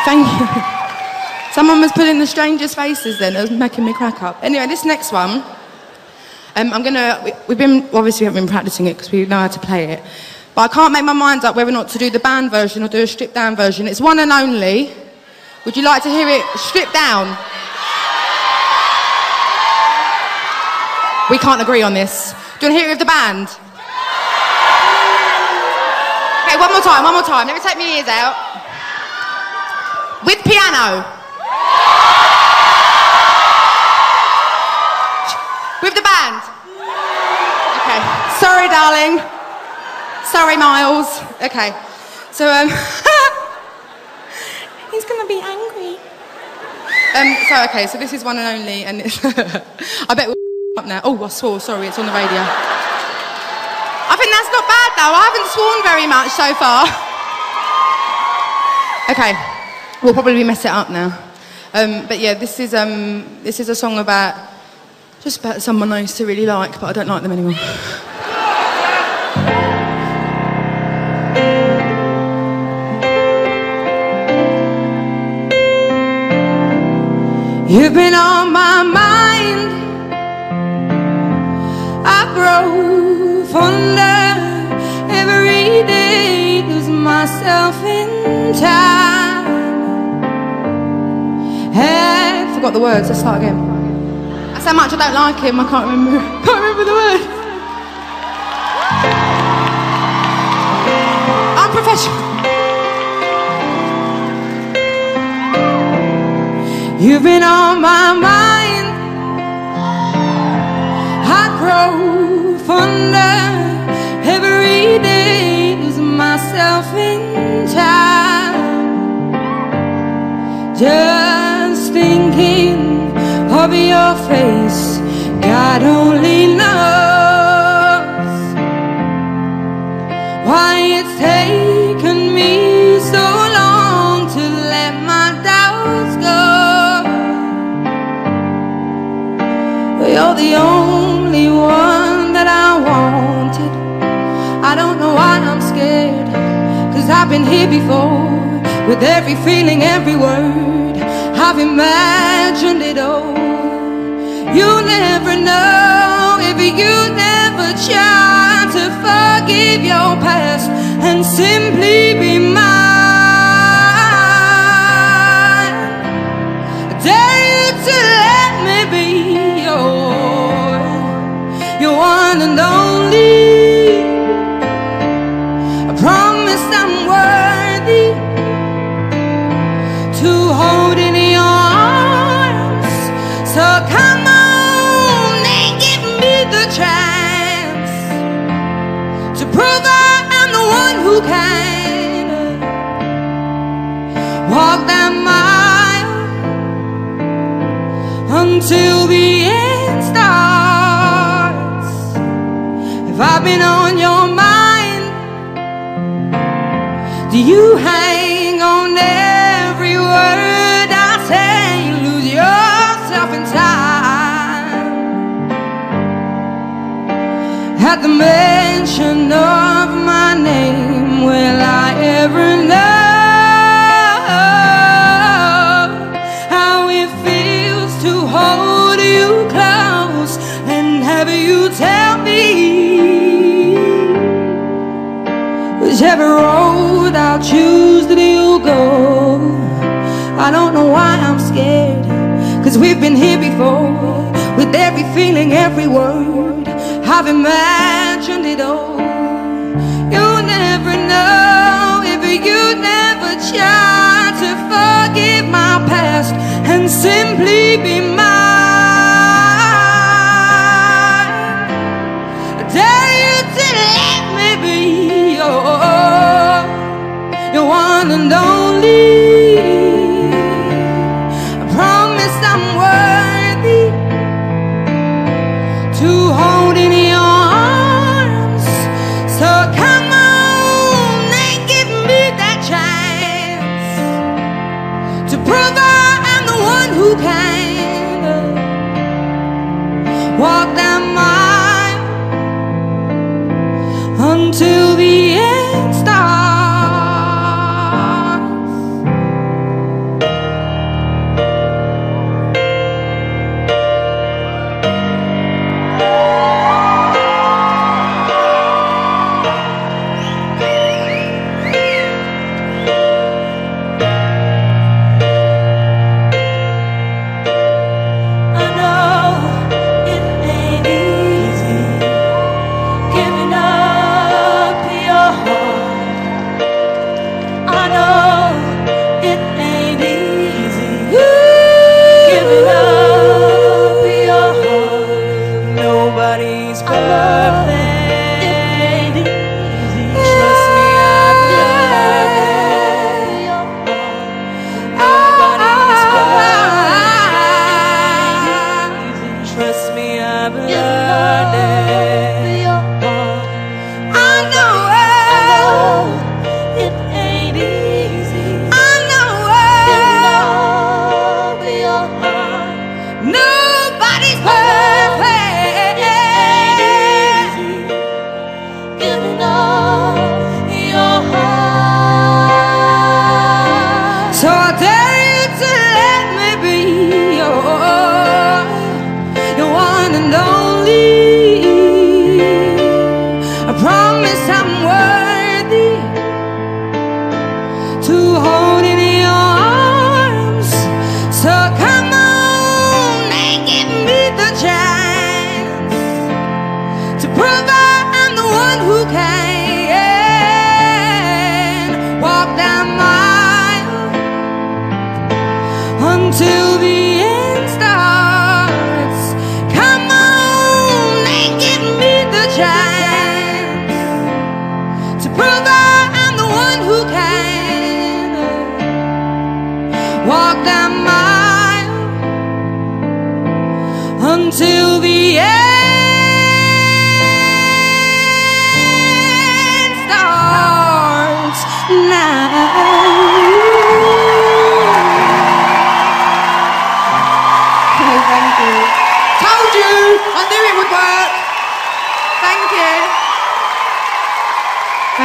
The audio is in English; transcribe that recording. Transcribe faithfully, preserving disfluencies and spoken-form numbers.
Thank you. Someone was putting the strangest faces then. It was making me crack up. Anyway, this next one, um, I'm gonna, we, we've been, obviously we haven't been practicing it because we know how to play it. But I can't make my mind up whether or not to do the band version or do a stripped down version. It's one and only. Would you like to hear it stripped down? We can't agree on this. Do you want to hear it with the band? Okay, one more time, one more time. Let me take my ears out. With piano. With the band. Okay. Sorry, darling. Sorry, Miles. Okay. So, um... he's gonna be angry. Um, so, okay, so this is one and only, and it's... I bet we're up now. Oh, I swore, sorry, it's on the radio. I think that's not bad, though. I haven't sworn very much so far. Okay. We'll probably mess it up now. Um, but yeah, this is, um, this is a song about... just about someone I used to really like, but I don't like them anymore. You've been on my mind. I grow fonder every day, lose myself in time. Hey, forgot the words, let's start again. That's how much I don't like him, I can't remember, can't remember the words. Unprofessional. You've been on my mind. I grow fonder every day, losing myself in time. Just thinking of your face, God only knows why it's taken me so long to let my doubts go. But you're the only one that I wanted. I don't know why I'm scared, 'cause I've been here before, with every feeling, every word, I've imagined it all. You never know if you never try to forgive your past and simply be mine. I dare you to let me be your, your one and only. I promise I'm worthy to hold in your arms. So come on and give me the chance to prove I am the one who can walk that mile until the end starts. If I've been on your mind, do you hang on every word I say? Lose yourself in time at the mention of my name. Will I ever know how it feels to hold you close and have you tell me whichever road I'll choose that you go? I don't know why I'm scared, 'cause we've been here before, with every feeling, every word, I've imagined it all. You'll never know if you never try to forgive my past and simply be mine. I dare you to let me be your, your one and only. I promise I'm worthy to hold in your arms. So come on and give me that chance to prove I am the one who can walk that mile until the end starts. to hold in your arms. So come on and give me the chance to prove I'm the one who can walk that mile until the end starts. Come on and give me the chance to prove I'm the one who can walk that mile until the end starts now. Thank you. Told you I knew it would work. Thank you.